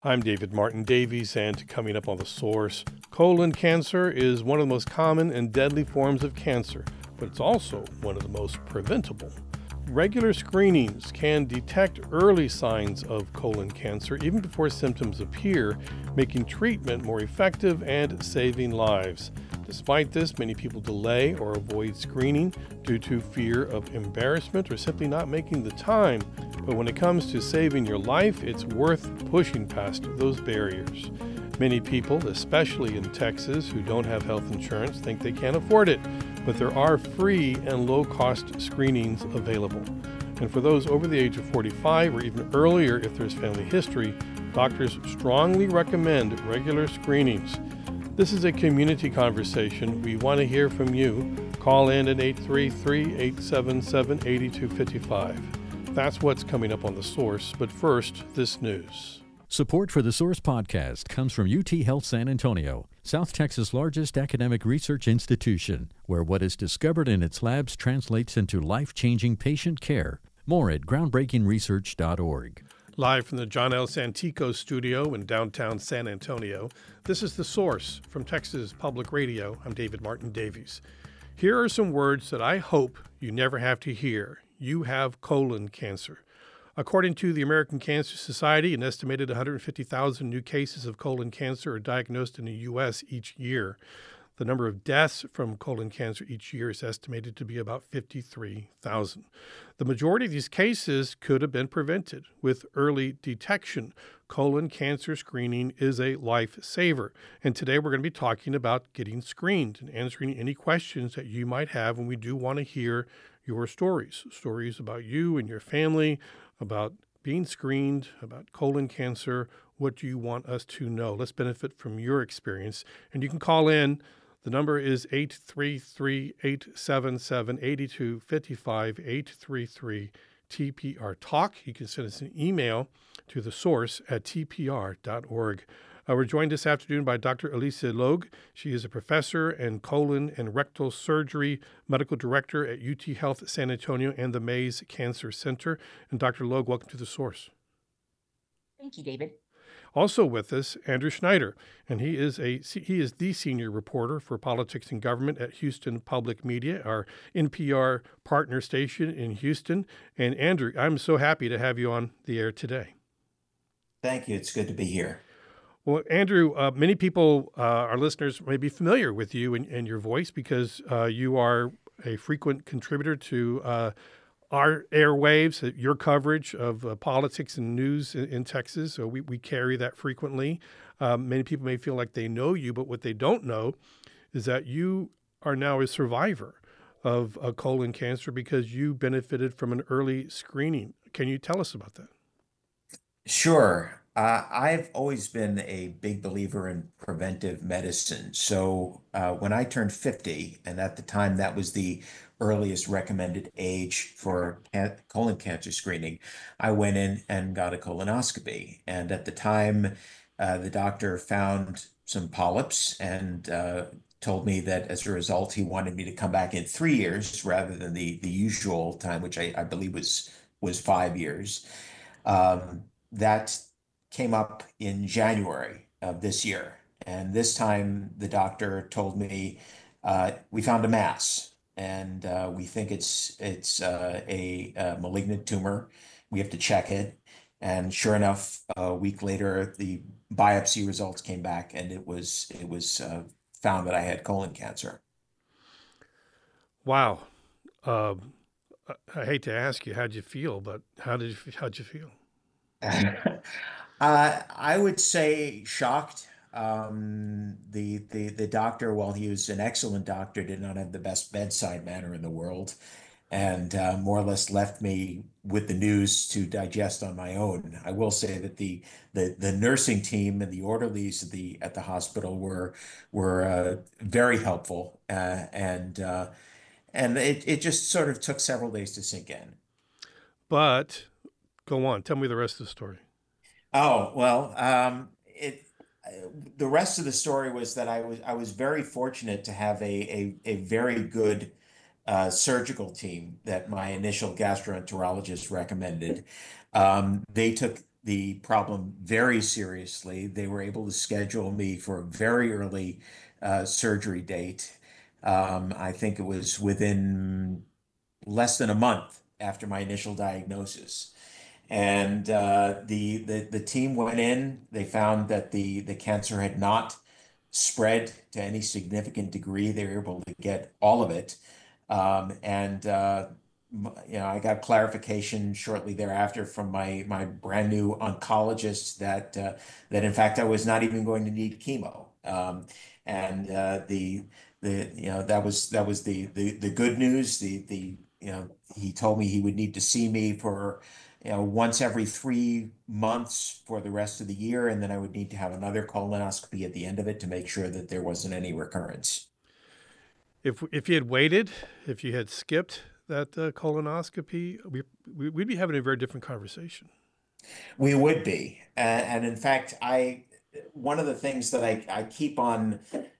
I'm David Martin Davies, and coming up on The Source, colon cancer is one of the most common and deadly forms of cancer, but it's also one of the most preventable. Regular screenings can detect early signs of colon cancer even before symptoms appear, making treatment more effective and saving lives. Despite this, many people delay or avoid screening due to fear of embarrassment or simply not making the time. But when it comes to saving your life, it's worth pushing past those barriers. Many people, especially in Texas, who don't have health insurance, think they can't afford it, but there are free and low-cost screenings available. And for those over the age of 45 or even earlier if there's family history, doctors strongly recommend regular screenings. This is a community conversation. We want to hear from you. Call in at 833-877-8255. That's what's coming up on The Source, but first, this news. Support for The Source podcast comes from UT Health San Antonio, South Texas' largest academic research institution, where what is discovered in its labs translates into life-changing patient care. More at groundbreakingresearch.org. Live from the John L. Santico studio in downtown San Antonio, this is The Source from Texas Public Radio. I'm David Martin Davies. Here are some words that I hope you never have to hear. You have colon cancer. According to the American Cancer Society, an estimated 150,000 new cases of colon cancer are diagnosed in the U.S. each year. The number of deaths from colon cancer each year is estimated to be about 53,000. The majority of these cases could have been prevented with early detection. Colon cancer screening is a lifesaver. And today we're going to be talking about getting screened and answering any questions that you might have. And we do want to hear your stories about you and your family, about being screened, about colon cancer. What do you want us to know? Let's benefit from your experience. And you can call in. The number is 833-877-8255, 833-TPR-TALK. You can send us an email to thesource@tpr.org. We're joined this afternoon by Dr. Elise Logue. She is a professor and colon and rectal surgery medical director at UT Health San Antonio and the Mays Cancer Center. And Dr. Logue, welcome to The Source. Thank you, David. Also with us, Andrew Schneider, and he is the senior reporter for politics and government at Houston Public Media, our NPR partner station in Houston. And Andrew, I'm so happy to have you on the air today. Thank you. It's good to be here. Well, Andrew, many people, our listeners, may be familiar with you and your voice because you are a frequent contributor to our airwaves, your coverage of politics and news in Texas. So we carry that frequently. Many people may feel like they know you, but what they don't know is that you are now a survivor of colon cancer because you benefited from an early screening. Can you tell us about that? Sure. I've always been a big believer in preventive medicine. So when I turned 50, and at the time that was the earliest recommended age for colon cancer screening, I went in and got a colonoscopy. And at the time, the doctor found some polyps and told me that as a result, he wanted me to come back in 3 years rather than the usual time, which I believe was 5 years. That came up in January of this year. And this time the doctor told me, we found a mass and we think it's a malignant tumor. We have to check it. And sure enough, a week later, the biopsy results came back and it was found that I had colon cancer. Wow. I hate to ask you, how'd you feel, but how'd you feel? I would say shocked. The doctor, while he was an excellent doctor, did not have the best bedside manner in the world, and more or less left me with the news to digest on my own. I will say that the nursing team and the orderlies at the hospital were very helpful, and it just sort of took several days to sink in. But go on, tell me the rest of the story. Oh, well, the rest of the story was that I was very fortunate to have a very good surgical team that my initial gastroenterologist recommended. They took the problem very seriously. They were able to schedule me for a very early surgery date. I think it was within less than a month after my initial diagnosis. And the team went in. They found that the cancer had not spread to any significant degree. They were able to get all of it. And I got clarification shortly thereafter from my brand new oncologist that in fact I was not even going to need chemo. And that was the good news. He told me he would need to see me for once every 3 months for the rest of the year, and then I would need to have another colonoscopy at the end of it to make sure that there wasn't any recurrence. If you had waited, if you had skipped that colonoscopy, we'd be having a very different conversation. We would be, and in fact, one of the things that I keep on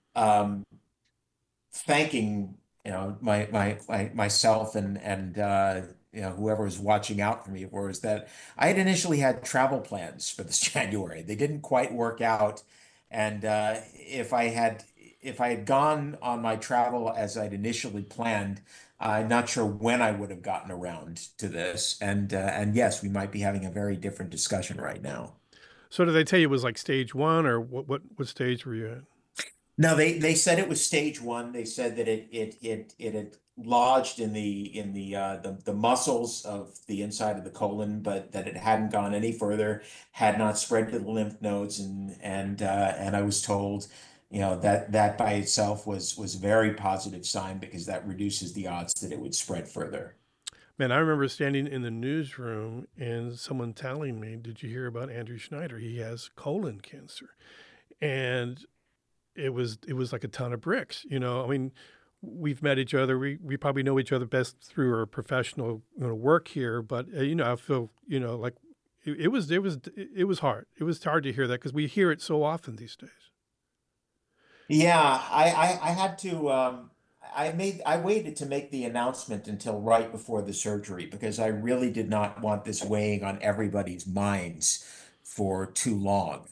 thanking myself and whoever was watching out for me for is that I had initially had travel plans for this January. They didn't quite work out, and if I had gone on my travel as I'd initially planned, I'm not sure when I would have gotten around to this. And yes, we might be having a very different discussion right now. So did they tell you it was like stage 1, or what stage were you at? No, they said it was stage 1. They said that it had lodged in the muscles of the inside of the colon, but that it hadn't gone any further, had not spread to the lymph nodes, and I was told, that by itself was a very positive sign because that reduces the odds that it would spread further. Man, I remember standing in the newsroom and someone telling me, "Did you hear about Andrew Schneider? He has colon cancer," and it was like a ton of bricks. I mean, we've met each other. We probably know each other best through our professional work here. But I feel like it was hard. It was hard to hear that because we hear it so often these days. Yeah, I had to. I waited to make the announcement until right before the surgery because I really did not want this weighing on everybody's minds for too long.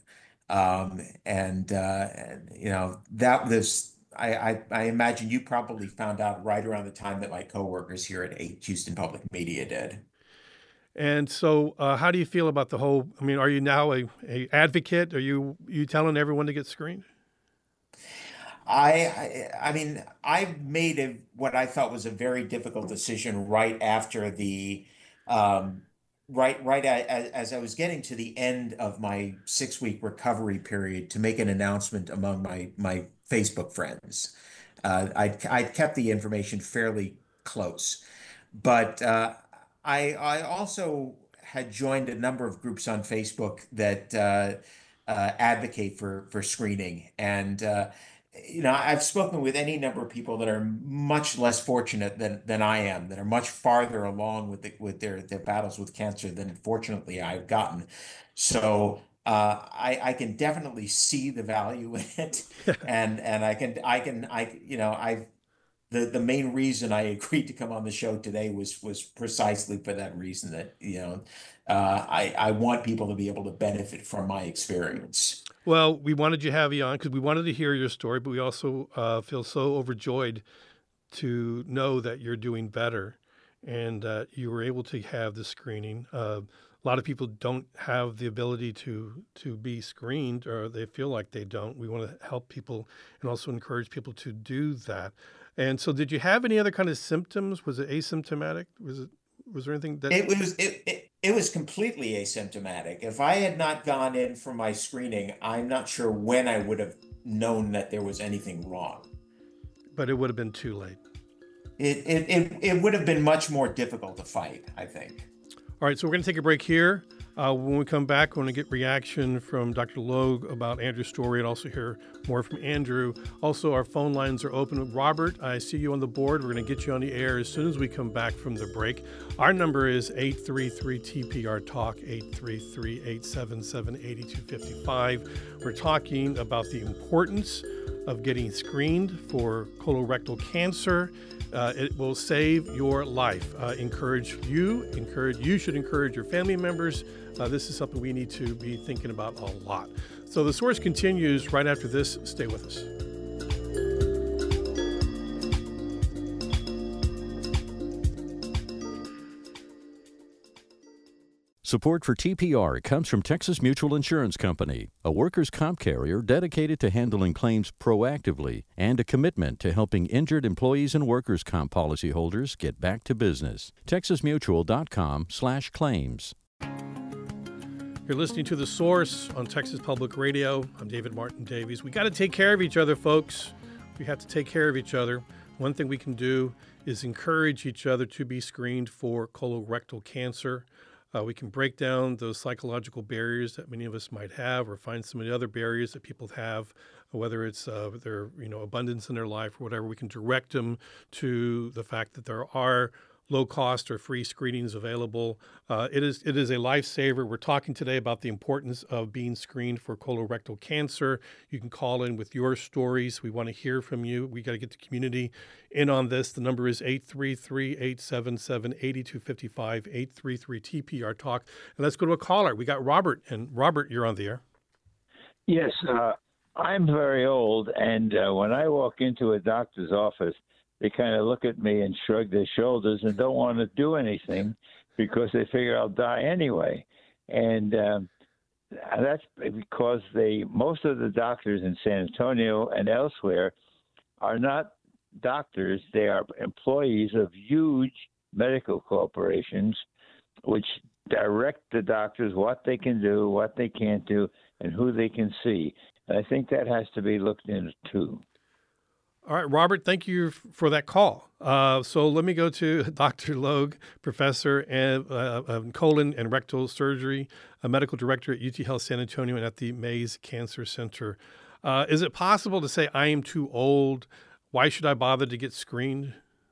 That was, I imagine you probably found out right around the time that my coworkers here at Houston Public Media did. And so, how do you feel about the whole? I mean, are you now a advocate? Are you telling everyone to get screened? I mean, I made what I thought was a very difficult decision right after as I was getting to the end of my 6-week recovery period to make an announcement among my Facebook friends. I'd kept the information fairly close, but I also had joined a number of groups on Facebook that advocate for screening. And I've spoken with any number of people that are much less fortunate than I am, that are much farther along with their battles with cancer than fortunately I've gotten. So I can definitely see the value in it, and the main reason I agreed to come on the show today was precisely for that reason that I want people to be able to benefit from my experience. Well, we wanted to have you on because we wanted to hear your story, but we also feel so overjoyed to know that you're doing better and you were able to have the screening. A lot of people don't have the ability to be screened, or they feel like they don't. We want to help people and also encourage people to do that. And so, did you have any other kind of symptoms? Was it asymptomatic? Was there anything that it was completely asymptomatic? If I had not gone in for my screening, I'm not sure when I would have known that there was anything wrong. But it would have been too late. It would have been much more difficult to fight, I think. All right, so we're going to take a break here. When we come back, we're going to get reaction from Dr. Logue about Andrew's story and also hear more from Andrew. Also, our phone lines are open. Robert, I see you on the board. We're going to get you on the air as soon as we come back from the break. Our number is 833-TPR-TALK, 833-877-8255. We're talking about the importance of getting screened for colorectal cancer. It will save your life. You should encourage your family members. This is something we need to be thinking about a lot. So The Source continues right after this. Stay with us. Support for TPR comes from Texas Mutual Insurance Company, a workers' comp carrier dedicated to handling claims proactively and a commitment to helping injured employees and workers' comp policyholders get back to business. TexasMutual.com/claims. You're listening to The Source on Texas Public Radio. I'm David Martin Davies. We got to take care of each other, folks. We have to take care of each other. One thing we can do is encourage each other to be screened for colorectal cancer. We can break down those psychological barriers that many of us might have, or find some of the other barriers that people have, whether it's their abundance in their life or whatever. We can direct them to the fact that there are low cost or free screenings available. It is a lifesaver. We're talking today about the importance of being screened for colorectal cancer. You can call in with your stories. We want to hear from you. We got to get the community in on this. The number is 833-877-8255, 833-TPR Talk. And let's go to a caller. We got Robert. And Robert, you're on the air. Yes, I'm very old, and when I walk into a doctor's office, they kind of look at me and shrug their shoulders and don't want to do anything because they figure I'll die anyway. And that's because most of the doctors in San Antonio and elsewhere are not doctors. They are employees of huge medical corporations which direct the doctors what they can do, what they can't do, and who they can see. And I think that has to be looked into. All right, Robert, thank you for that call. So let me go to Dr. Logue, professor of colon and rectal surgery, a medical director at UT Health San Antonio and at the Mays Cancer Center. Is it possible to say, I am too old? Why should I bother to get screened?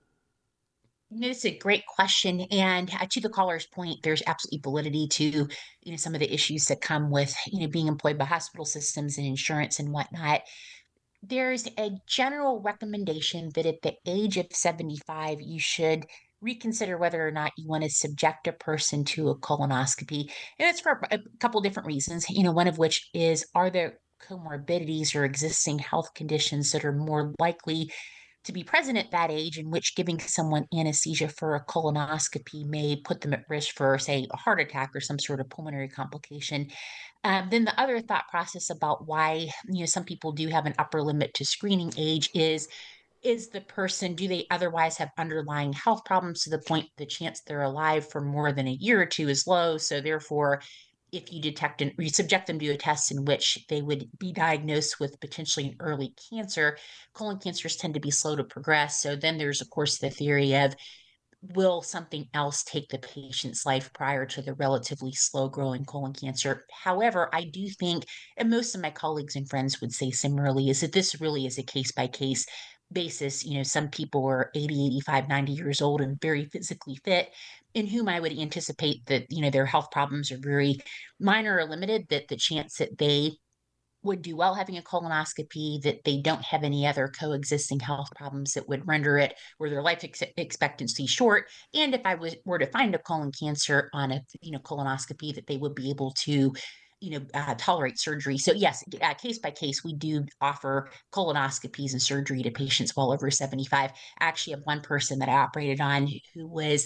It's a great question. And to the caller's point, there's absolutely validity to, some of the issues that come with, being employed by hospital systems and insurance and whatnot. There's a general recommendation that at the age of 75, you should reconsider whether or not you want to subject a person to a colonoscopy. And it's for a couple different reasons, one of which is, are there comorbidities or existing health conditions that are more likely to be present at that age, in which giving someone anesthesia for a colonoscopy may put them at risk for, say, a heart attack or some sort of pulmonary complication. Then the other thought process about why, some people do have an upper limit to screening age is the person, do they otherwise have underlying health problems to the point the chance they're alive for more than a year or two is low? So therefore, if you detect and you subject them to a test in which they would be diagnosed with potentially an early cancer, colon cancers tend to be slow to progress. So then there's, of course, the theory of, will something else take the patient's life prior to the relatively slow growing colon cancer? However, I do think, and most of my colleagues and friends would say similarly, is that this really is a case by case basis. Some people are 80, 85, 90 years old and very physically fit, in whom I would anticipate that, their health problems are very minor or limited, that the chance that they would do well having a colonoscopy, that they don't have any other coexisting health problems that would render it or their life expectancy short. And if I were to find a colon cancer on a colonoscopy, that they would be able to tolerate surgery. So yes, case by case, we do offer colonoscopies and surgery to patients well over 75. I actually have one person that I operated on who was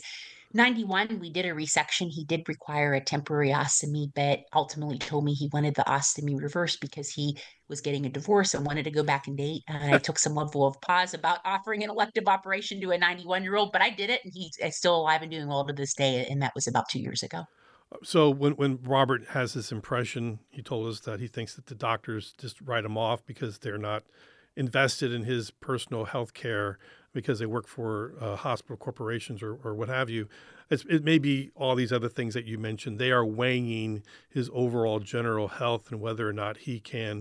91. We did a resection. He did require a temporary ostomy, but ultimately told me he wanted the ostomy reversed because he was getting a divorce and wanted to go back and date. I took some level of pause about offering an elective operation to a 91-year-old, but I did it, and he's still alive and doing well to this day. And that was about 2 years ago. So when Robert has this impression, he told us that he thinks that the doctors just write him off because they're not invested in his personal health care because they work for hospital corporations or what have you. It may be all these other things that you mentioned. They are weighing his overall general health and whether or not a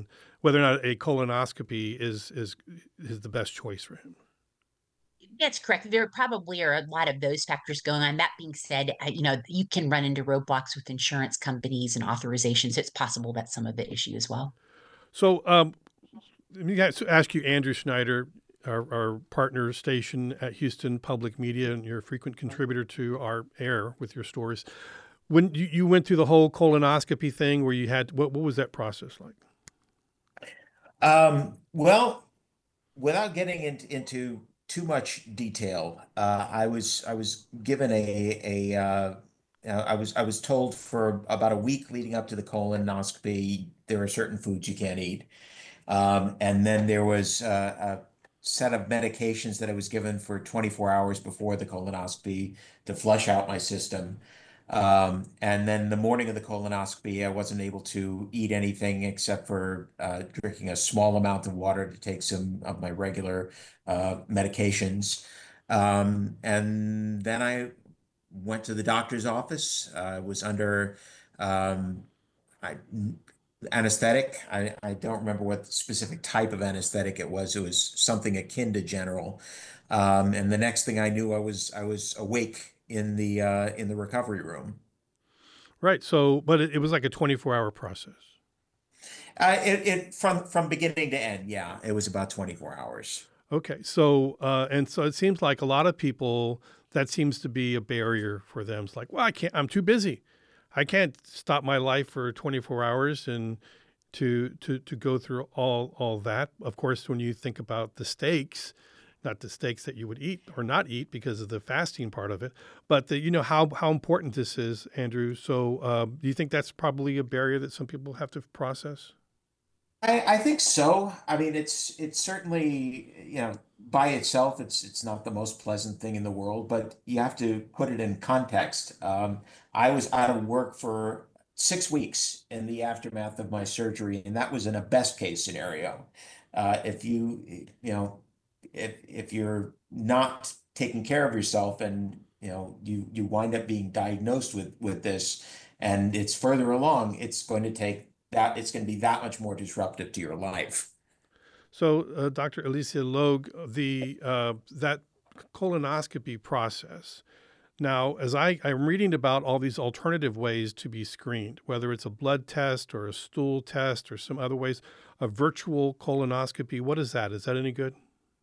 colonoscopy is the best choice for him. That's correct. There probably are a lot of those factors going on. That being said, you can run into roadblocks with insurance companies and authorizations. It's possible that's some of the issue as well. So let me ask you, Andrew Schneider. our partner station at Houston Public Media, and you're a frequent contributor to our air with your stories. When you went through the whole colonoscopy thing where you had, what was that process like? Well, without getting into too much detail, I was given I was told for about a week leading up to the colonoscopy there are certain foods you can't eat. And then there was a set of medications that I was given for 24 hours before the colonoscopy to flush out my system. And then the morning of the colonoscopy, I wasn't able to eat anything except for drinking a small amount of water to take some of my regular medications. And then I went to the doctor's office. I was under um, I, anesthetic. I don't remember what specific type of anesthetic it was. It was something akin to general. And the next thing I knew, I was awake in the recovery room. Right. So, but it was like a 24-hour process. It from beginning to end, yeah, it was about 24 hours. Okay. So, and so it seems like a lot of people, that seems to be a barrier for them. It's like, well, I'm too busy. I can't stop my life for 24 hours and to go through all that. Of course, when you think about the steaks, not the steaks that you would eat or not eat because of the fasting part of it, but you know how important this is, Andrew. So, do you think that's probably a barrier that some people have to process? I think so. I mean, it's certainly, by itself, it's not the most pleasant thing in the world, but you have to put it in context. I was out of work for 6 weeks in the aftermath of my surgery, and that was in a best case scenario. If if you're not taking care of yourself and you wind up being diagnosed with this and it's further along, it's going to be that much more disruptive to your life. So, Dr. Alicia Logue, the that colonoscopy process. Now, as I'm reading about all these alternative ways to be screened, whether it's a blood test or a stool test or some other ways, a virtual colonoscopy. What is that? Is that any good?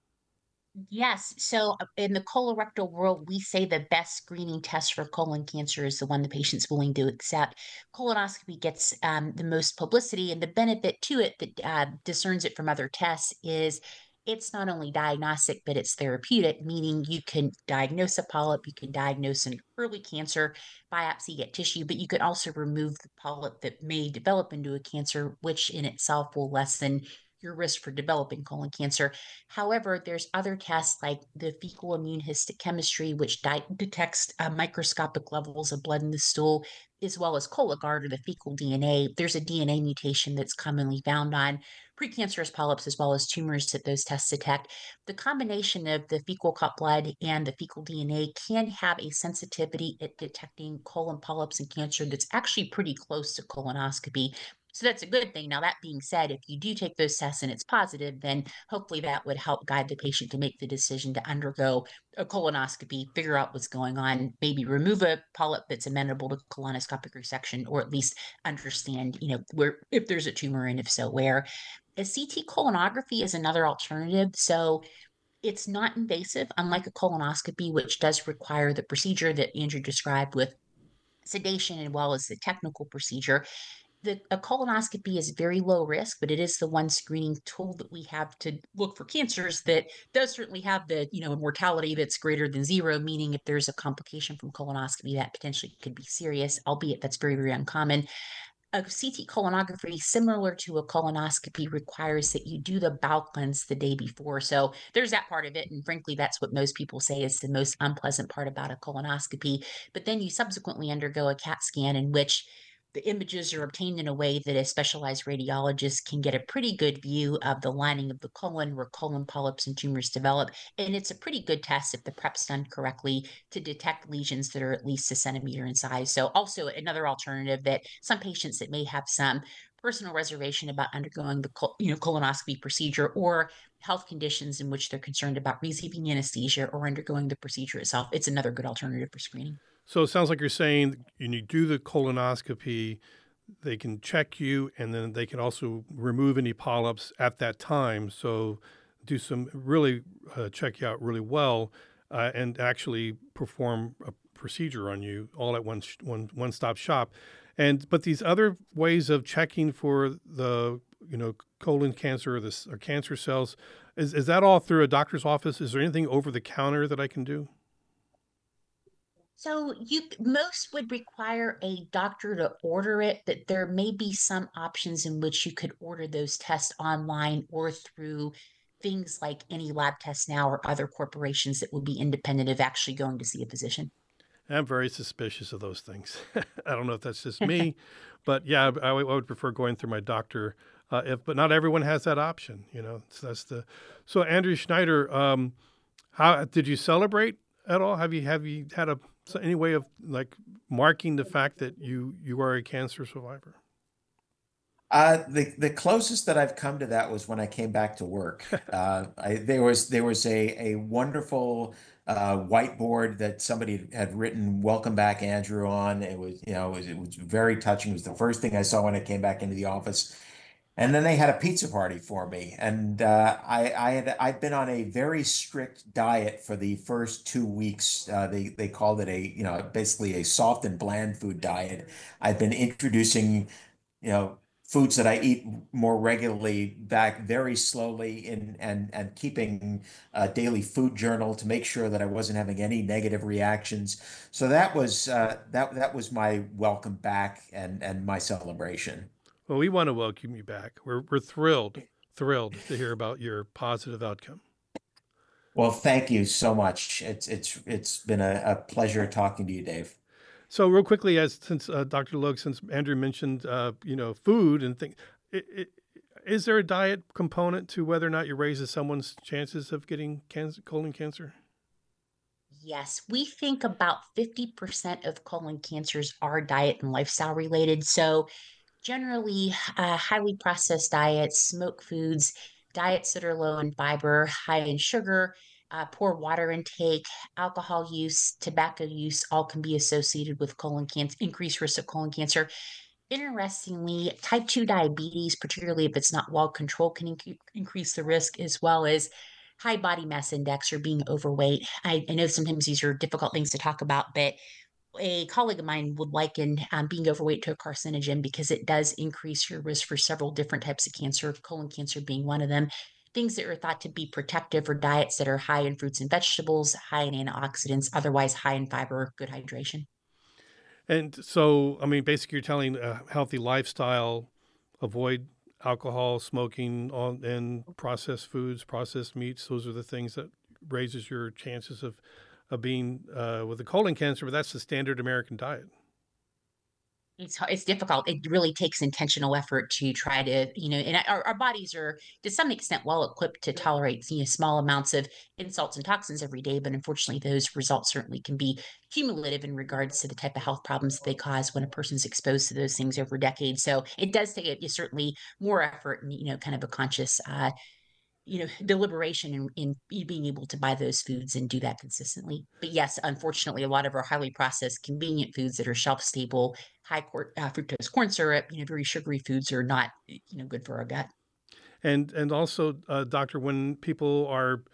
Yes. So in the colorectal world, we say the best screening test for colon cancer is the one the patient's willing to accept. Colonoscopy gets the most publicity, and the benefit to it that discerns it from other tests is it's not only diagnostic, but it's therapeutic, meaning you can diagnose a polyp, you can diagnose an early cancer, biopsy, get tissue, but you could also remove the polyp that may develop into a cancer, which in itself will lessen your risk for developing colon cancer. However, there's other tests like the fecal immune histochemistry, which detects microscopic levels of blood in the stool, as well as Cologuard or the fecal DNA. There's a DNA mutation that's commonly found on precancerous polyps as well as tumors that those tests detect. The combination of the fecal cut blood and the fecal DNA can have a sensitivity at detecting colon polyps and cancer that's actually pretty close to colonoscopy. So that's a good thing. Now, that being said, if you do take those tests and it's positive, then hopefully that would help guide the patient to make the decision to undergo a colonoscopy, figure out what's going on, maybe remove a polyp that's amenable to colonoscopic resection, or at least understand, where if there's a tumor and if so, where. A CT colonography is another alternative. So it's not invasive, unlike a colonoscopy, which does require the procedure that Andrew described with sedation as well as the technical procedure. A colonoscopy is very low risk, but it is the one screening tool that we have to look for cancers that does certainly have the, mortality that's greater than zero, meaning if there's a complication from colonoscopy, that potentially could be serious, albeit that's very, very uncommon. A CT colonography, similar to a colonoscopy, requires that you do the bowel cleanse the day before. So there's that part of it. And frankly, that's what most people say is the most unpleasant part about a colonoscopy. But then you subsequently undergo a CAT scan in which the images are obtained in a way that a specialized radiologist can get a pretty good view of the lining of the colon where colon polyps and tumors develop. And it's a pretty good test if the prep's done correctly to detect lesions that are at least a centimeter in size. So also another alternative that some patients that may have some personal reservation about undergoing the colonoscopy procedure or health conditions in which they're concerned about receiving anesthesia or undergoing the procedure itself, it's another good alternative for screening. So it sounds like you're saying when you do the colonoscopy, they can check you and then they can also remove any polyps at that time. So do some really check you out really well, and actually perform a procedure on you all at one stop shop. But these other ways of checking for the colon cancer or cancer cells, is that all through a doctor's office? Is there anything over the counter that I can do? So most would require a doctor to order it, but there may be some options in which you could order those tests online or through things like Any Lab Test Now or other corporations that would be independent of actually going to see a physician. I'm very suspicious of those things. I don't know if that's just me, but yeah, I would prefer going through my doctor. But not everyone has that option, So Andrew Schneider, how did you celebrate at all? Have you had any way of like marking the fact that you are a cancer survivor? The closest that I've come to that was when I came back to work. There was a wonderful whiteboard that somebody had written "Welcome back, Andrew" on. It was it was very touching. It was the first thing I saw when I came back into the office. And then they had a pizza party for me, and I'd been on a very strict diet for the first 2 weeks. They called it basically a soft and bland food diet. I've been introducing foods that I eat more regularly back very slowly and keeping a daily food journal to make sure that I wasn't having any negative reactions. So that was that was my welcome back and my celebration. Well, we want to welcome you back. We're thrilled to hear about your positive outcome. Well, thank you so much. It's been a pleasure talking to you, Dave. So real quickly, since Dr. Logue, since Andrew mentioned food and things, is there a diet component to whether or not you raises someone's chances of getting colon cancer? Yes, we think about 50% of colon cancers are diet and lifestyle related. So generally, highly processed diets, smoked foods, diets that are low in fiber, high in sugar, poor water intake, alcohol use, tobacco use, all can be associated with colon cancer, increased risk of colon cancer. Interestingly, type 2 diabetes, particularly if it's not well controlled, can increase the risk, as well as high body mass index or being overweight. I know sometimes these are difficult things to talk about, but a colleague of mine would liken being overweight to a carcinogen because it does increase your risk for several different types of cancer, colon cancer being one of them. Things that are thought to be protective are diets that are high in fruits and vegetables, high in antioxidants, otherwise high in fiber, good hydration. And so, I mean, basically, you're telling a healthy lifestyle, avoid alcohol, smoking, and processed foods, processed meats. Those are the things that raises your chances of being with a colon cancer. But that's the standard American diet. It's difficult. It really takes intentional effort to try to, and our bodies are to some extent well equipped to tolerate, small amounts of insults and toxins every day. But unfortunately, those results certainly can be cumulative in regards to the type of health problems that they cause when a person's exposed to those things over decades. So it does take certainly more effort and, kind of a conscious, deliberation in being able to buy those foods and do that consistently. But yes, unfortunately, a lot of our highly processed, convenient foods that are shelf stable, high fructose corn syrup, very sugary foods are not, good for our gut. And also, doctor, when people are,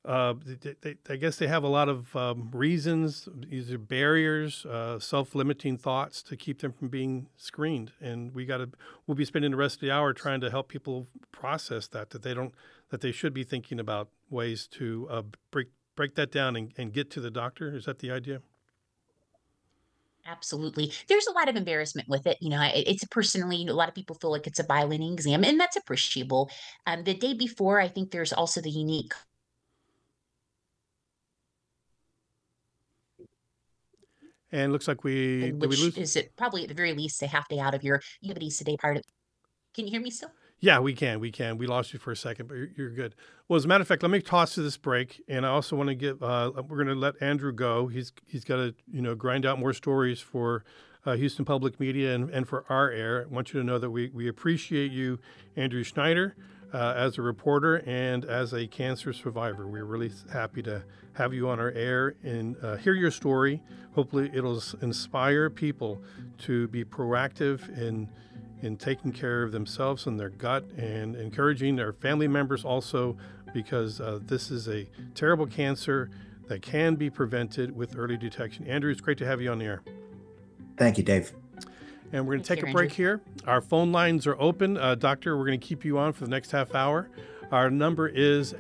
I guess they have a lot of reasons, either barriers, self-limiting thoughts to keep them from being screened. And we'll be spending the rest of the hour trying to help people process that they should be thinking about ways to break that down and get to the doctor. Is that the idea? Absolutely. There's a lot of embarrassment with it. It's personally, a lot of people feel like it's a bilateral exam, and that's appreciable. The day before, I think there's also the unique. And looks like did we lose? Is it probably at the very least a half day out of your activities today part of. Can you hear me still? Yeah, we can. We lost you for a second, but you're good. Well, as a matter of fact, let me toss to this break, and I also want to get. We're going to let Andrew go. He's got to grind out more stories for Houston Public Media and for our air. I want you to know that we appreciate you, Andrew Schneider, as a reporter and as a cancer survivor. We're really happy to have you on our air and hear your story. Hopefully, it'll inspire people to be proactive in in taking care of themselves and their gut and encouraging their family members also, because this is a terrible cancer that can be prevented with early detection. Andrew, it's great to have you on the air. Thank you, Dave. And we're going to take a break here. Our phone lines are open. Doctor, we're going to keep you on for the next half hour. Our number is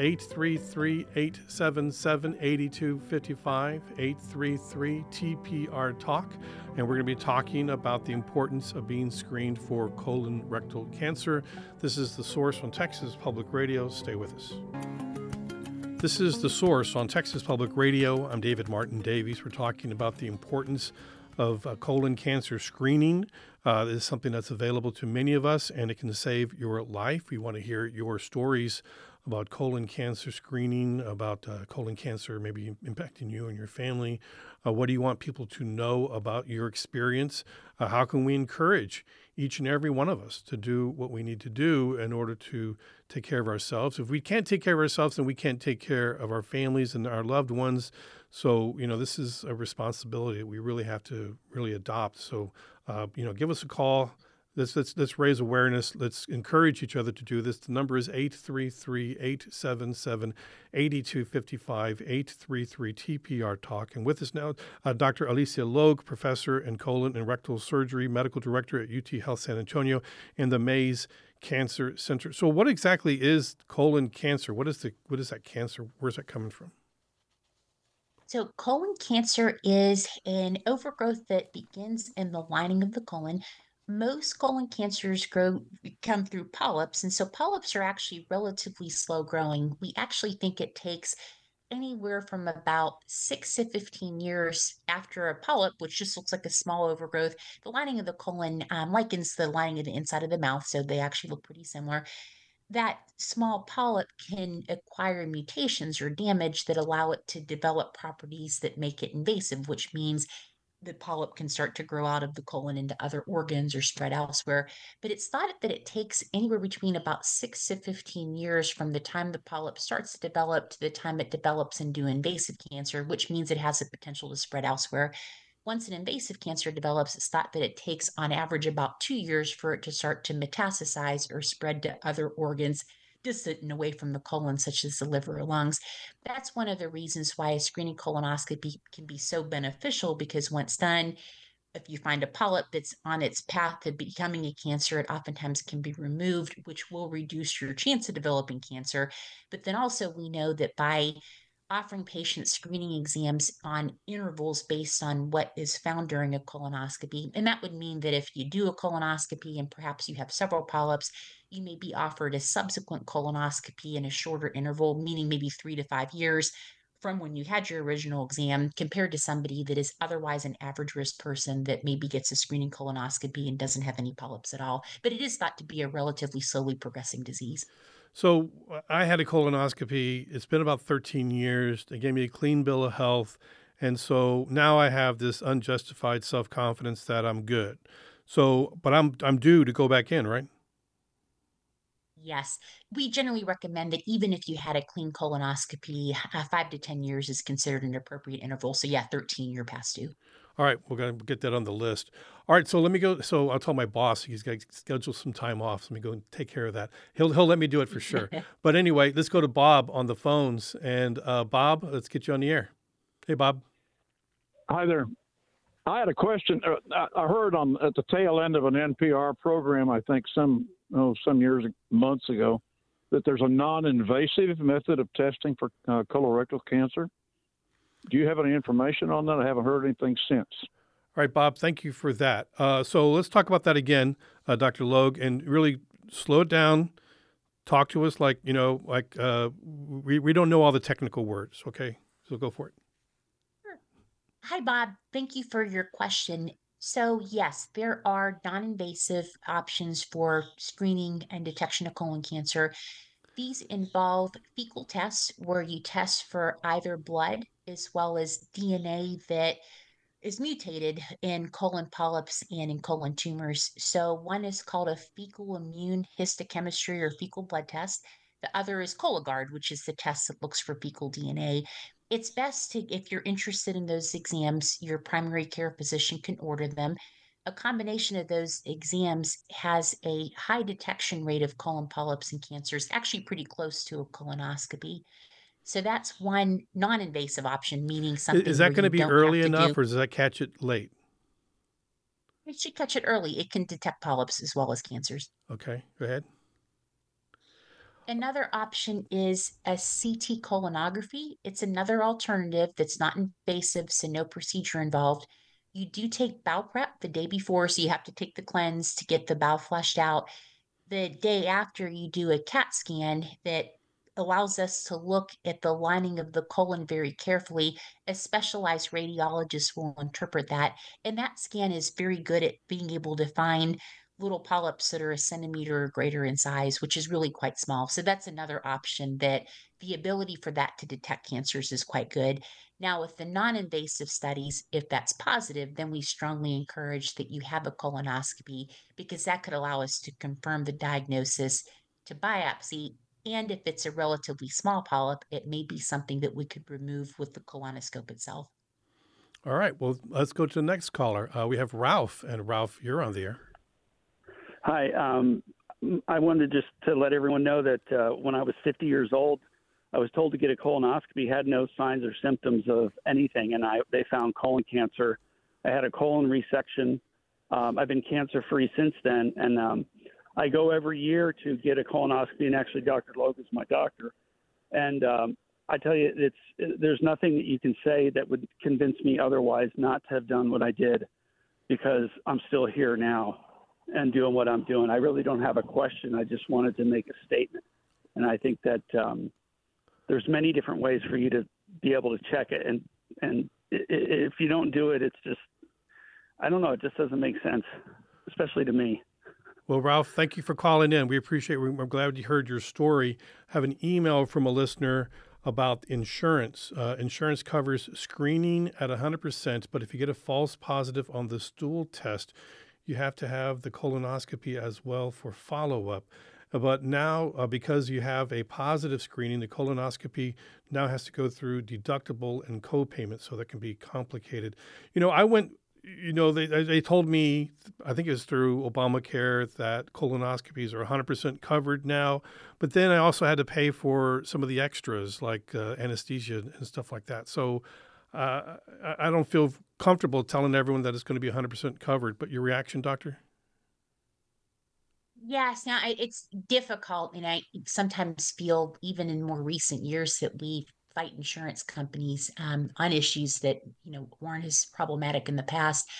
833-877-8255, 833-TPR-TALK. And we're going to be talking about the importance of being screened for colon rectal cancer. This is The Source on Texas Public Radio. Stay with us. This is The Source on Texas Public Radio. I'm David Martin Davies. We're talking about the importance of colon cancer screening. This is something that's available to many of us, and it can save your life. We want to hear your stories about colon cancer screening, about colon cancer maybe impacting you and your family. What do you want people to know about your experience? How can we encourage each and every one of us to do what we need to do in order to take care of ourselves? If we can't take care of ourselves, then we can't take care of our families and our loved ones. So, this is a responsibility that we really have to really adopt. So, give us a call. Let's raise awareness. Let's encourage each other to do this. The number is 833-877-8255, 833-TPR-TALK. And with us now, Dr. Alicia Logue, professor in colon and rectal surgery, medical director at UT Health San Antonio, and the Mays Cancer Center. So what exactly is colon cancer? What is that cancer? Where's that coming from? So colon cancer is an overgrowth that begins in the lining of the colon. Most colon cancers come through polyps, and so polyps are actually relatively slow growing. We actually think it takes anywhere from about 6 to 15 years after a polyp, which just looks like a small overgrowth. The lining of the colon likens the lining of the inside of the mouth, so they actually look pretty similar. That small polyp can acquire mutations or damage that allow it to develop properties that make it invasive, which means the polyp can start to grow out of the colon into other organs or spread elsewhere. But it's thought that it takes anywhere between about 6 to 15 years from the time the polyp starts to develop to the time it develops into invasive cancer, which means it has the potential to spread elsewhere. Once an invasive cancer develops, it's thought that it takes on average about 2 years for it to start to metastasize or spread to other organs distant and away from the colon, such as the liver or lungs. That's one of the reasons why a screening colonoscopy can be so beneficial, because once done, if you find a polyp that's on its path to becoming a cancer, it oftentimes can be removed, which will reduce your chance of developing cancer. But then also we know that by offering patients screening exams on intervals based on what is found during a colonoscopy. And that would mean that if you do a colonoscopy and perhaps you have several polyps, you may be offered a subsequent colonoscopy in a shorter interval, meaning maybe 3 to 5 years from when you had your original exam, compared to somebody that is otherwise an average risk person that maybe gets a screening colonoscopy and doesn't have any polyps at all. But it is thought to be a relatively slowly progressing disease. So I had a colonoscopy. It's been about 13 years. They gave me a clean bill of health. And so now I have this unjustified self-confidence that I'm good. So, but I'm due to go back in, right? Yes, we generally recommend that even if you had a clean colonoscopy, 5 to 10 years is considered an appropriate interval. So yeah, 13, you're past due. All right, we're going to get that on the list. All right, so let me go. So I'll tell my boss he's got to schedule some time off. So let me go and take care of that. He'll let me do it for sure. But anyway, let's go to Bob on the phones. And Bob, let's get you on the air. Hey, Bob. Hi there. I had a question. I heard at the tail end of an NPR program, I think some months ago, that there's a non-invasive method of testing for colorectal cancer. Do you have any information on that? I haven't heard anything since. All right, Bob, thank you for that. So let's talk about that again, Dr. Logue, and really slow it down. Talk to us like we don't know all the technical words, okay? So go for it. Sure. Hi, Bob. Thank you for your question. So yes, there are non-invasive options for screening and detection of colon cancer. These involve fecal tests where you test for either blood as well as DNA that is mutated in colon polyps and in colon tumors. So one is called a fecal immune histochemistry or fecal blood test. The other is Cologuard, which is the test that looks for fecal DNA. It's best to, if you're interested in those exams, your primary care physician can order them. a combination of those exams has a high detection rate of colon polyps and cancers, actually pretty close to a colonoscopy. So that's one non-invasive option, meaning something Is where that going to you be don't have early to do. enough, or does that catch it late? It should catch it early. It can detect polyps as well as cancers. Okay, go ahead. Another option is a CT colonography. It's another alternative that's not invasive, so no procedure involved. You do take bowel prep the day before, so you have to take the cleanse to get the bowel flushed out. The day after, you do a CAT scan that allows us to look at the lining of the colon very carefully. A specialized radiologist will interpret that. And that scan is very good at being able to find little polyps that are a centimeter or greater in size, which is really quite small. So that's another option, that the ability for that to detect cancers is quite good. Now, with the non-invasive studies, if that's positive, then we strongly encourage that you have a colonoscopy, because that could allow us to confirm the diagnosis to biopsy. And if it's a relatively small polyp, it may be something that we could remove with the colonoscope itself. All right, well, let's go to the next caller. We have Ralph, and Ralph, you're on the air. Hi. I wanted just to let everyone know that when I was 50 years old, I was told to get a colonoscopy, had no signs or symptoms of anything, and they found colon cancer. I had a colon resection. I've been cancer-free since then, and I go every year to get a colonoscopy, and actually Dr. Logue is my doctor. And I tell you, there's nothing that you can say that would convince me otherwise not to have done what I did, because I'm still here now and doing what I'm doing. I really don't have a question. I just wanted to make a statement. And I think that there's many different ways for you to be able to check it. And if you don't do it, it's just, I don't know, it just doesn't make sense, especially to me. Well, Ralph, thank you for calling in. We appreciate it. We're glad you heard your story. I have an email from a listener about insurance. Insurance covers screening at 100%, but if you get a false positive on the stool test, you have to have the colonoscopy as well for follow-up. But now, because you have a positive screening, the colonoscopy now has to go through deductible and co-payment, so that can be complicated. I went, they told me, I think it was through Obamacare, that colonoscopies are 100% covered now. But then I also had to pay for some of the extras, like anesthesia and stuff like that. So I don't feel comfortable telling everyone that it's going to be 100% covered. But your reaction, doctor? Yes, now it's difficult, and I sometimes feel, even in more recent years, that we fight insurance companies on issues that weren't as problematic in the past.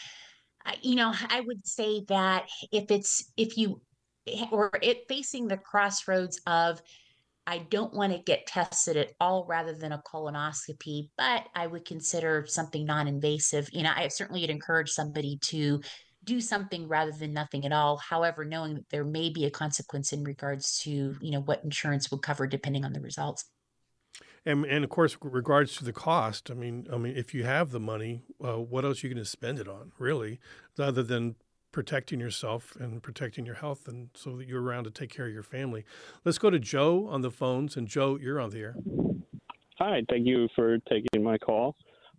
I would say that if you or it facing the crossroads of, I don't want to get tested at all rather than a colonoscopy, but I would consider something non-invasive. I certainly would encourage somebody to do something rather than nothing at all. However, knowing that there may be a consequence in regards to, what insurance will cover depending on the results. And of course, with regards to the cost, I mean, if you have the money, what else are you going to spend it on, really, other than protecting yourself and protecting your health, and so that you're around to take care of your family. Let's go to Joe on the phones. And Joe, you're on the air. Hi, thank you for taking my call.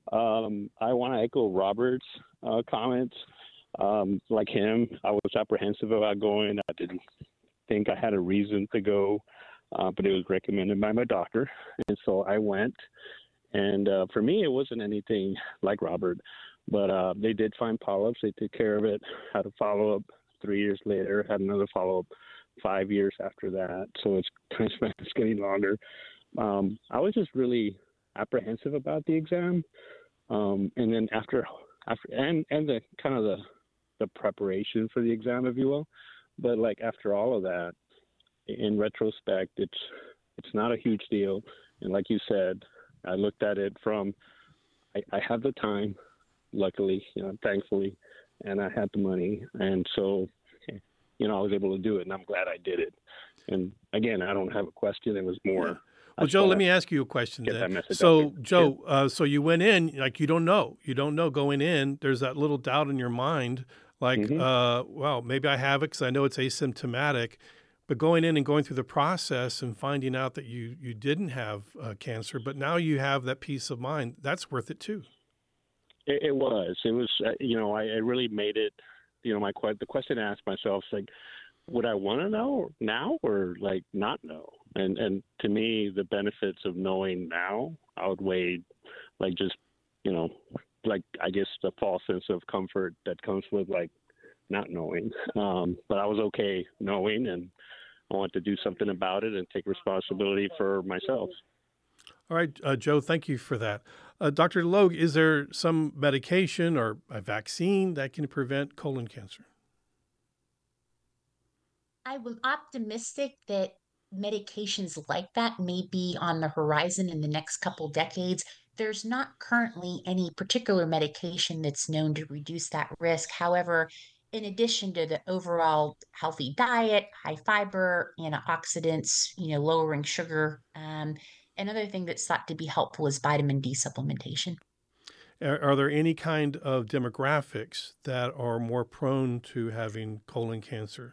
I want to echo Robert's comments. Like him, I was apprehensive about going. I didn't think I had a reason to go, but it was recommended by my doctor. And so I went. And for me, it wasn't anything like Robert. But they did find polyps. They took care of it, had a follow-up 3 years later, had another follow-up 5 years after that. So it's getting longer. I was just really apprehensive about the exam. And then after the kind of the preparation for the exam, if you will. But like after all of that, in retrospect, it's not a huge deal. And like you said, I looked at it from, I have the time. Luckily, thankfully, and I had the money. And so, I was able to do it, and I'm glad I did it. And again, I don't have a question. It was more. Yeah. Well, Joe, let me ask you a question then. So, Joe, so you went in, like, you don't know going in. There's that little doubt in your mind, like, well, maybe I have it because I know it's asymptomatic. But going in and going through the process and finding out that you didn't have cancer, but now you have that peace of mind, that's worth it too. It was. I really made it the question I asked myself is like, would I want to know now or like not know? And to me, the benefits of knowing now outweigh like just, like I guess the false sense of comfort that comes with like not knowing. But I was okay knowing, and I want to do something about it and take responsibility for myself. All right, Joe, thank you for that. Dr. Logue, is there some medication or a vaccine that can prevent colon cancer? I was optimistic that medications like that may be on the horizon in the next couple decades. There's not currently any particular medication that's known to reduce that risk. However, in addition to the overall healthy diet, high fiber, antioxidants, lowering sugar, another thing that's thought to be helpful is vitamin D supplementation. Are there any kind of demographics that are more prone to having colon cancer?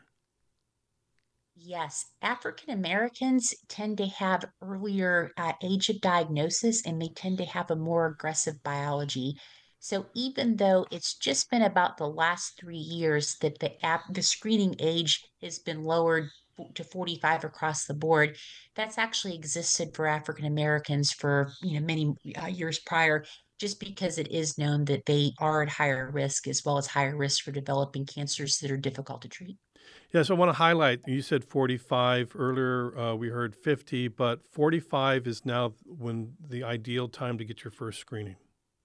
Yes, African Americans tend to have earlier age of diagnosis and they tend to have a more aggressive biology. So even though it's just been about the last 3 years that the screening age has been lowered to 45 across the board, that's actually existed for African Americans for many years prior, just because it is known that they are at higher risk as well as higher risk for developing cancers that are difficult to treat. Yes, I want to highlight, you said 45 earlier, we heard 50, but 45 is now when the ideal time to get your first screening.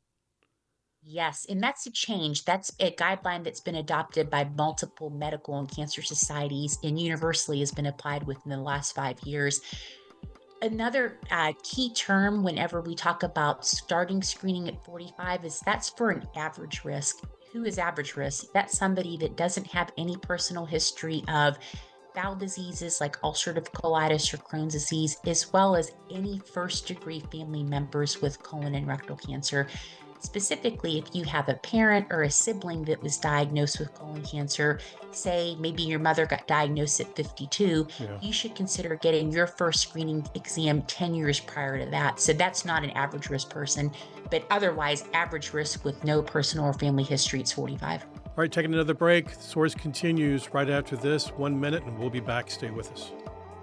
Yes, and that's a change. That's a guideline that's been adopted by multiple medical and cancer societies and universally has been applied within the last 5 years. Another key term whenever we talk about starting screening at 45 is that's for an average risk. Who is average risk? That's somebody that doesn't have any personal history of bowel diseases like ulcerative colitis or Crohn's disease, as well as any first-degree family members with colon and rectal cancer. Specifically, if you have a parent or a sibling that was diagnosed with colon cancer, say maybe your mother got diagnosed at 52, you should consider getting your first screening exam 10 years prior to that. So that's not an average risk person, but otherwise average risk with no personal or family history, it's 45. All right, taking another break. The Source continues right after this, 1 minute, and we'll be back. Stay with us.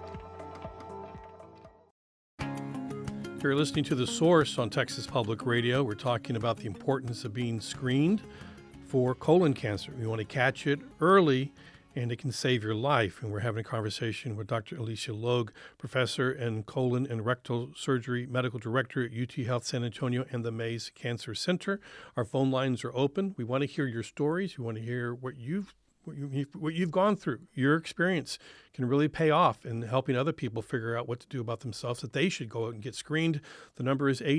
You're listening to The Source on Texas Public Radio. We're talking about the importance of being screened for colon cancer. We want to catch it early, and it can save your life. And we're having a conversation with Dr. Alicia Logue, professor and colon and rectal surgery medical director at UT Health San Antonio and the Mays Cancer Center. Our phone lines are open. We want to hear your stories. We want to hear what you've gone through. Your experience can really pay off in helping other people figure out what to do about themselves, that they should go out and get screened. The number is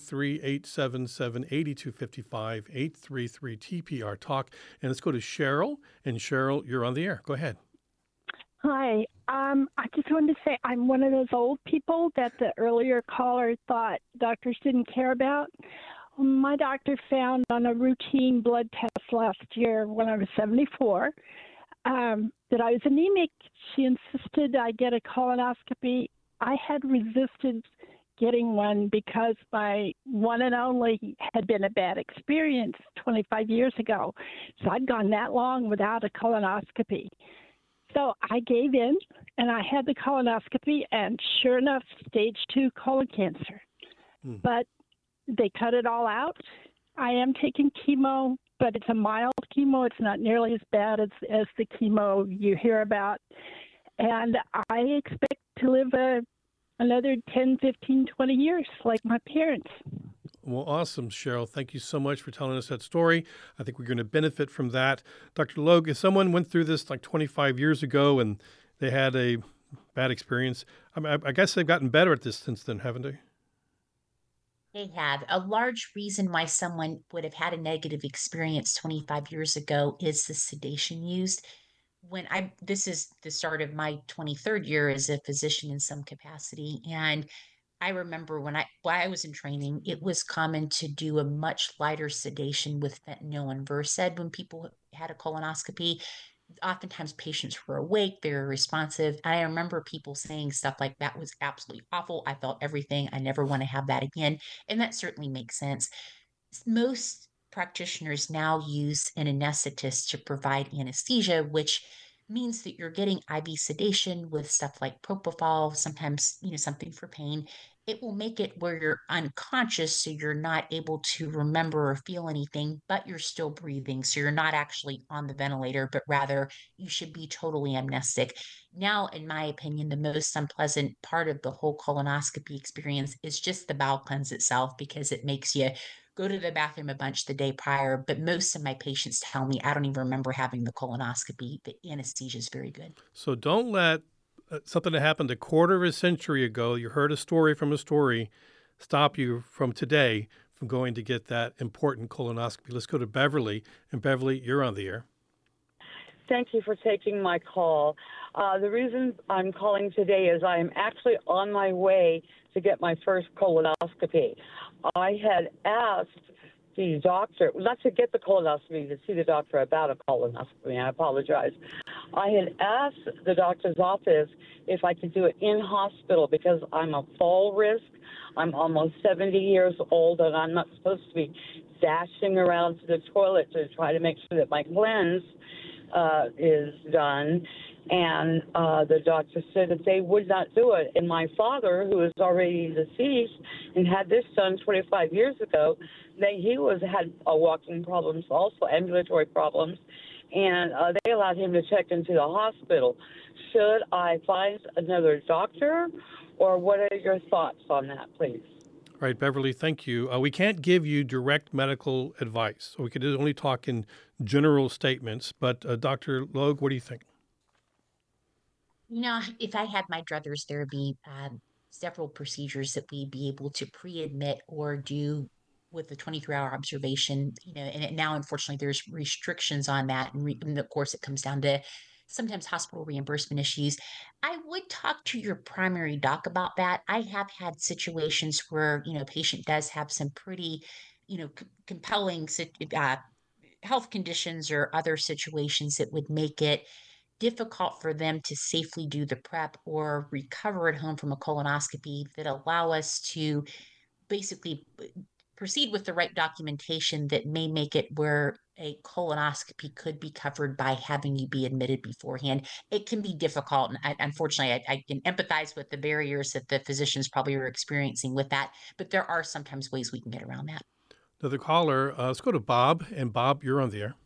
833-877-8255, 833-TPR-TALK. And let's go to Cheryl. And Cheryl, you're on the air. Go ahead. Hi. I just wanted to say I'm one of those old people that the earlier caller thought doctors didn't care about. My doctor found on a routine blood test last year when I was 74 that I was anemic. She insisted I get a colonoscopy. I had resisted getting one because my one and only had been a bad experience 25 years ago. So I'd gone that long without a colonoscopy. So I gave in and I had the colonoscopy, and sure enough, stage 2 colon cancer. But they cut it all out. I am taking chemo, but it's a mild chemo. It's not nearly as bad as the chemo you hear about. And I expect to live another 10, 15, 20 years like my parents. Well, awesome, Cheryl. Thank you so much for telling us that story. I think we're going to benefit from that. Dr. Logue, if someone went through this like 25 years ago and they had a bad experience, I guess they've gotten better at this since then, haven't they? They have. A large reason why someone would have had a negative experience 25 years ago is the sedation used. This is the start of my 23rd year as a physician in some capacity. And I remember when I was in training, it was common to do a much lighter sedation with fentanyl and Versed when people had a colonoscopy. Oftentimes patients were awake, they were responsive. I remember people saying stuff like that was absolutely awful. I felt everything. I never want to have that again. And that certainly makes sense. Most practitioners now use an anesthetist to provide anesthesia, which means that you're getting IV sedation with stuff like propofol, sometimes, something for pain. It will make it where you're unconscious, so you're not able to remember or feel anything, but you're still breathing. So you're not actually on the ventilator, but rather you should be totally amnestic. Now, in my opinion, the most unpleasant part of the whole colonoscopy experience is just the bowel cleanse itself, because it makes you go to the bathroom a bunch the day prior. But most of my patients tell me, I don't even remember having the colonoscopy. The anesthesia is very good. So don't let something that happened a quarter of a century ago, you heard a story from a story, stop you from today from going to get that important colonoscopy. Let's go to Beverly. And Beverly, you're on the air. Thank you for taking my call. The reason I'm calling today is I'm actually on my way to get my first colonoscopy. I had asked the doctor, not to get the colonoscopy, to see the doctor about a colonoscopy. I apologize. I had asked the doctor's office if I could do it in hospital because I'm a fall risk. I'm almost 70 years old, and I'm not supposed to be dashing around to the toilet to try to make sure that my cleanse is done. And the doctor said that they would not do it. And my father, who is already deceased and had this done 25 years ago, had walking problems, also ambulatory problems, and they allowed him to check into the hospital. Should I find another doctor, or what are your thoughts on that, please? All right, Beverly, thank you. We can't give you direct medical advice, so we could only talk in general statements. But Dr. Logue, what do you think? If I had my druthers, there would be several procedures that we'd be able to pre-admit or do with the 23-hour observation, and now, unfortunately, there's restrictions on that. And of course, it comes down to sometimes hospital reimbursement issues. I would talk to your primary doc about that. I have had situations where, a patient does have some pretty, compelling health conditions or other situations that would make it difficult for them to safely do the prep or recover at home from a colonoscopy, that allow us to basically proceed with the right documentation that may make it where a colonoscopy could be covered by having you be admitted beforehand. It can be difficult. And unfortunately, I can empathize with the barriers that the physicians probably are experiencing with that, but there are sometimes ways we can get around that. Another caller, let's go to Bob. And Bob, you're on the air.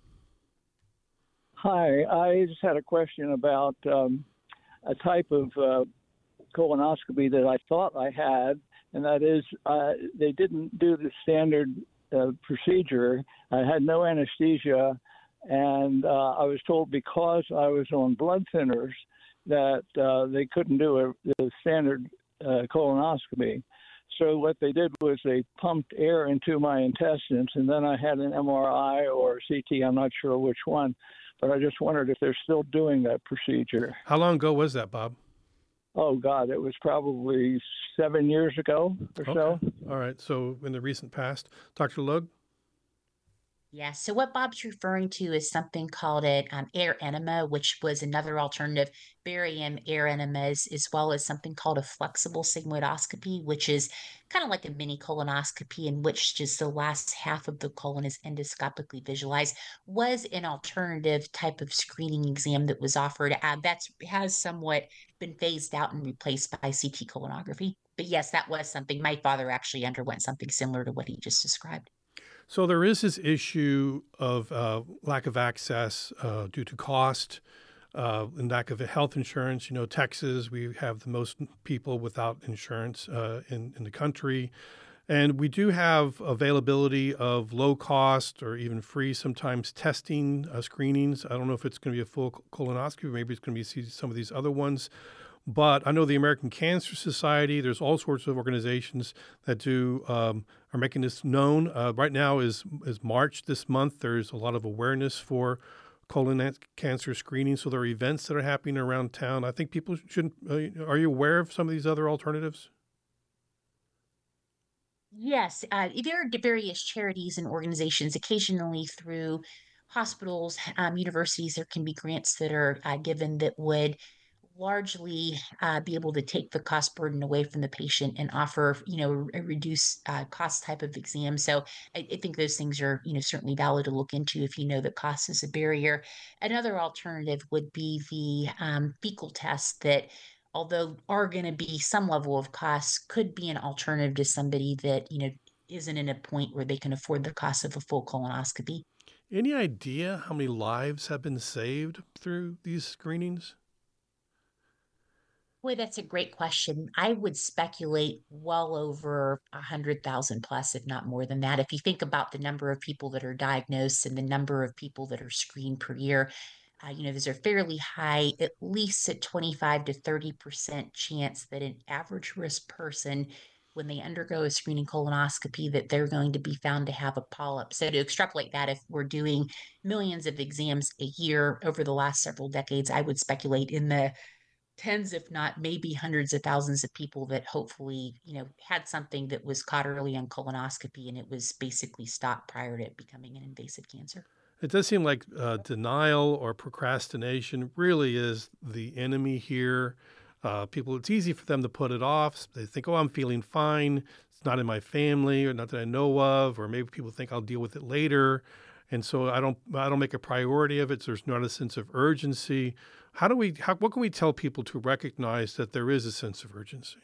Hi, I just had a question about a type of colonoscopy that I thought I had, and that is they didn't do the standard procedure. I had no anesthesia, and I was told because I was on blood thinners that they couldn't do the standard colonoscopy. So what they did was they pumped air into my intestines, and then I had an MRI or CT, I'm not sure which one, but I just wondered if they're still doing that procedure. How long ago was that, Bob? Oh, God, it was probably 7 years ago or so. All right, so in the recent past. Dr. Logue? Yeah, so what Bob's referring to is something called an air enema, which was another alternative, barium air enemas, as well as something called a flexible sigmoidoscopy, which is kind of like a mini colonoscopy in which just the last half of the colon is endoscopically visualized, was an alternative type of screening exam that was offered. That has somewhat been phased out and replaced by CT colonography. But yes, that was something. My father actually underwent something similar to what he just described. So there is this issue of lack of access due to cost and lack of health insurance. Texas, we have the most people without insurance in the country. And we do have availability of low cost or even free sometimes testing screenings. I don't know if it's going to be a full colonoscopy. Maybe it's going to be some of these other ones. But I know the American Cancer Society, there's all sorts of organizations that are making this known. Right now is March this month. There's a lot of awareness for colon cancer screening. So there are events that are happening around town. I think people shouldn't. Are you aware of some of these other alternatives? Yes, there are various charities and organizations, occasionally through hospitals, universities. There can be grants that are given that would largely be able to take the cost burden away from the patient and offer, a reduced cost type of exam. So I think those things are, certainly valid to look into if you know that cost is a barrier. Another alternative would be the fecal test that, although are going to be some level of cost, could be an alternative to somebody that, isn't in a point where they can afford the cost of a full colonoscopy. Any idea how many lives have been saved through these screenings? Boy, that's a great question. I would speculate well over 100,000 plus, if not more than that. If you think about the number of people that are diagnosed and the number of people that are screened per year, there's a fairly high, at least a 25 to 30% chance that an average risk person, when they undergo a screening colonoscopy, that they're going to be found to have a polyp. So to extrapolate that, if we're doing millions of exams a year over the last several decades, I would speculate in the tens, if not maybe hundreds of thousands of people that hopefully, had something that was caught early on colonoscopy and it was basically stopped prior to it becoming an invasive cancer. It does seem like denial or procrastination really is the enemy here. People, it's easy for them to put it off. They think, oh, I'm feeling fine. It's not in my family or not that I know of, or maybe people think I'll deal with it later. And so I don't make a priority of it. So there's not a sense of urgency. What can we tell people to recognize that there is a sense of urgency?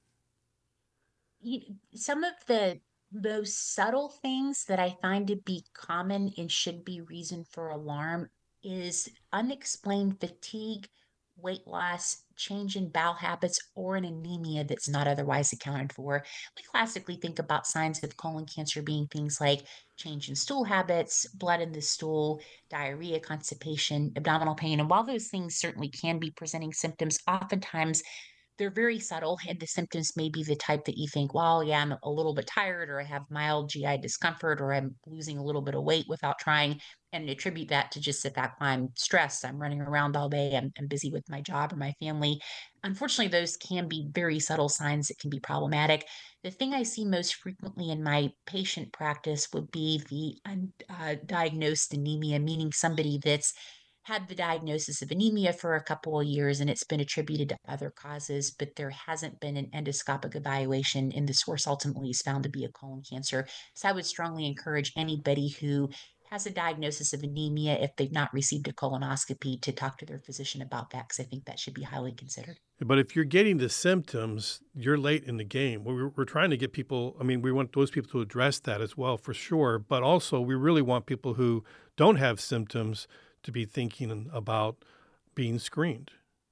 Some of the most subtle things that I find to be common and should be reason for alarm is unexplained fatigue, weight loss, change in bowel habits, or an anemia that's not otherwise accounted for. We classically think about signs of colon cancer being things like change in stool habits, blood in the stool, diarrhea, constipation, abdominal pain. And while those things certainly can be presenting symptoms, oftentimes they're very subtle, and the symptoms may be the type that you think, well, yeah, I'm a little bit tired, or I have mild GI discomfort, or I'm losing a little bit of weight without trying, and attribute that to just the fact I'm stressed, I'm running around all day, I'm busy with my job or my family. Unfortunately, those can be very subtle signs that can be problematic. The thing I see most frequently in my patient practice would be the undiagnosed anemia, meaning somebody that's had the diagnosis of anemia for a couple of years and it's been attributed to other causes, but there hasn't been an endoscopic evaluation and the source ultimately is found to be a colon cancer. So I would strongly encourage anybody who has a diagnosis of anemia, if they've not received a colonoscopy, to talk to their physician about that, because I think that should be highly considered. But if you're getting the symptoms, you're late in the game. We're trying to get people, we want those people to address that as well, for sure. But also, we really want people who don't have symptoms to be thinking about being screened.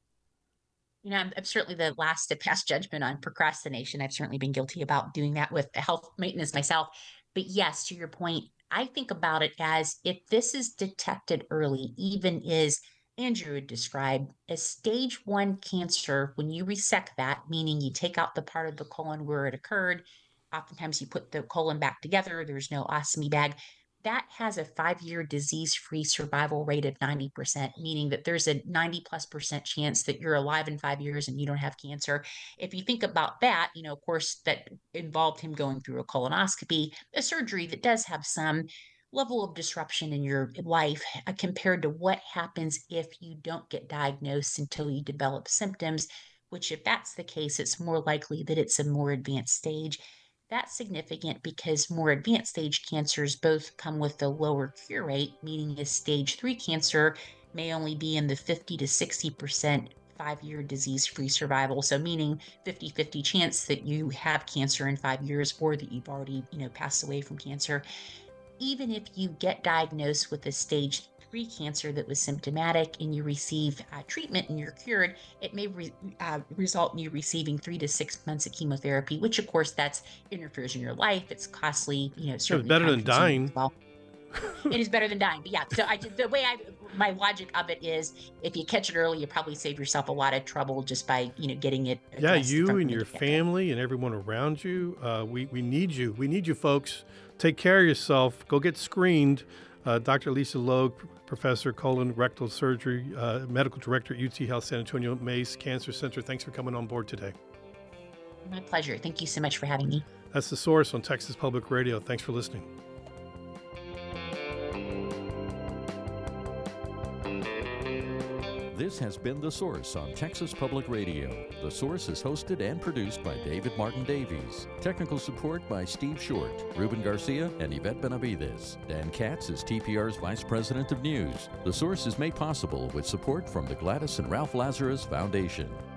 I'm certainly the last to pass judgment on procrastination. I've certainly been guilty about doing that with health maintenance myself. But yes, to your point, I think about it as if this is detected early, even as Andrew had described, as stage 1 cancer, when you resect that, meaning you take out the part of the colon where it occurred, oftentimes you put the colon back together, there's no ostomy bag. That has a 5-year disease-free survival rate of 90%, meaning that there's a 90+% chance that you're alive in 5 years and you don't have cancer. If you think about that, of course, that involved him going through a colonoscopy, a surgery that does have some level of disruption in your life compared to what happens if you don't get diagnosed until you develop symptoms, which if that's the case, it's more likely that it's a more advanced stage. That's significant because more advanced stage cancers both come with a lower cure rate, meaning a stage 3 cancer may only be in the 50 to 60% 5-year disease-free survival. So meaning 50-50 chance that you have cancer in 5 years or that you've already, passed away from cancer. Even if you get diagnosed with a stage 3 cancer that was symptomatic and you receive treatment and you're cured, it may result in you receiving 3 to 6 months of chemotherapy, which of course that interferes in your life. It's costly, certainly. It's better than dying. Well. It is better than dying, but yeah. So my logic of it is, if you catch it early, you probably save yourself a lot of trouble just by getting it. Yeah, you and your family and everyone around you. We need you. We need you, folks. Take care of yourself. Go get screened. Dr. Lisa Logue, Professor, colon rectal surgery, Medical Director at UT Health San Antonio Mace Cancer Center. Thanks for coming on board today. My pleasure. Thank you so much for having me. That's The Source on Texas Public Radio. Thanks for listening. This has been The Source on Texas Public Radio. The Source is hosted and produced by David Martin Davies. Technical support by Steve Short, Ruben Garcia, and Yvette Benavides. Dan Katz is TPR's Vice President of News. The Source is made possible with support from the Gladys and Ralph Lazarus Foundation.